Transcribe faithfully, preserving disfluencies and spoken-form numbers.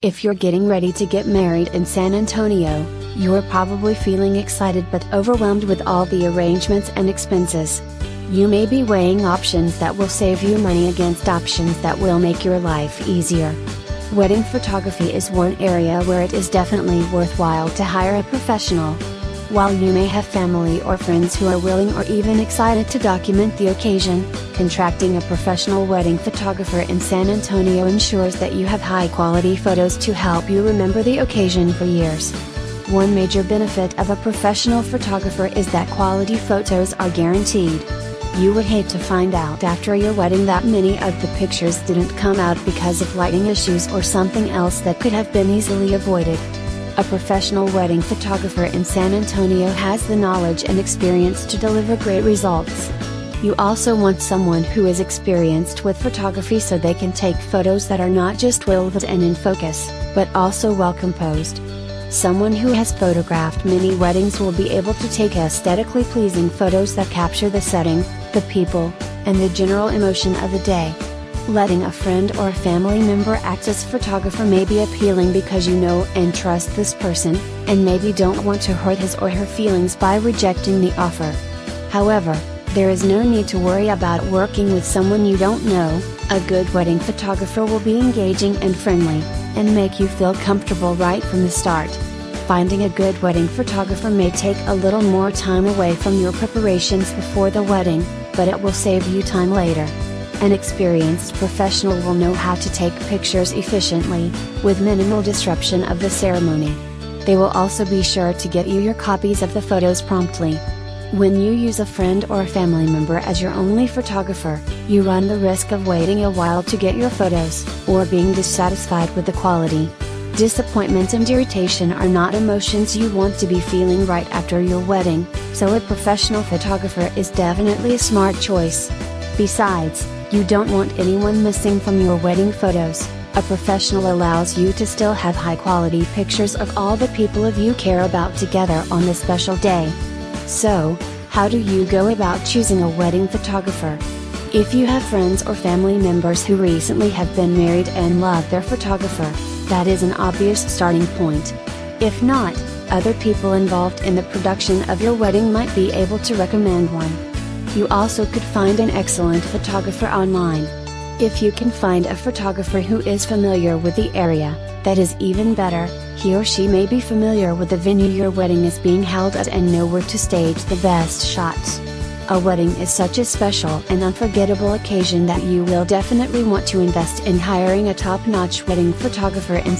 If you're getting ready to get married in San Antonio, you're probably feeling excited but overwhelmed with all the arrangements and expenses. You may be weighing options that will save you money against options that will make your life easier. Wedding photography is one area where it is definitely worthwhile to hire a professional. While you may have family or friends who are willing or even excited to document the occasion, contracting a professional wedding photographer in San Antonio ensures that you have high-quality photos to help you remember the occasion for years. One major benefit of a professional photographer is that quality photos are guaranteed. You would hate to find out after your wedding that many of the pictures didn't come out because of lighting issues or something else that could have been easily avoided. A professional wedding photographer in San Antonio has the knowledge and experience to deliver great results. You also want someone who is experienced with photography so they can take photos that are not just vivid and in focus, but also well composed. Someone who has photographed many weddings will be able to take aesthetically pleasing photos that capture the setting, the people, and the general emotion of the day. Letting a friend or a family member act as photographer may be appealing because you know and trust this person, and maybe don't want to hurt his or her feelings by rejecting the offer. However, there is no need to worry about working with someone you don't know. A good wedding photographer will be engaging and friendly, and make you feel comfortable right from the start. Finding a good wedding photographer may take a little more time away from your preparations before the wedding, but it will save you time later. An experienced professional will know how to take pictures efficiently, with minimal disruption of the ceremony. They will also be sure to get you your copies of the photos promptly. When you use a friend or a family member as your only photographer, you run the risk of waiting a while to get your photos, or being dissatisfied with the quality. Disappointment and irritation are not emotions you want to be feeling right after your wedding, so a professional photographer is definitely a smart choice. Besides, you don't want anyone missing from your wedding photos. A professional allows you to still have high-quality pictures of all the people of you care about together on the special day. So, how do you go about choosing a wedding photographer? If you have friends or family members who recently have been married and love their photographer, that is an obvious starting point. If not, other people involved in the production of your wedding might be able to recommend one. You also could find an excellent photographer online. If you can find a photographer who is familiar with the area, that is even better. He or she may be familiar with the venue your wedding is being held at and know where to stage the best shots. A wedding is such a special and unforgettable occasion that you will definitely want to invest in hiring a top-notch wedding photographer in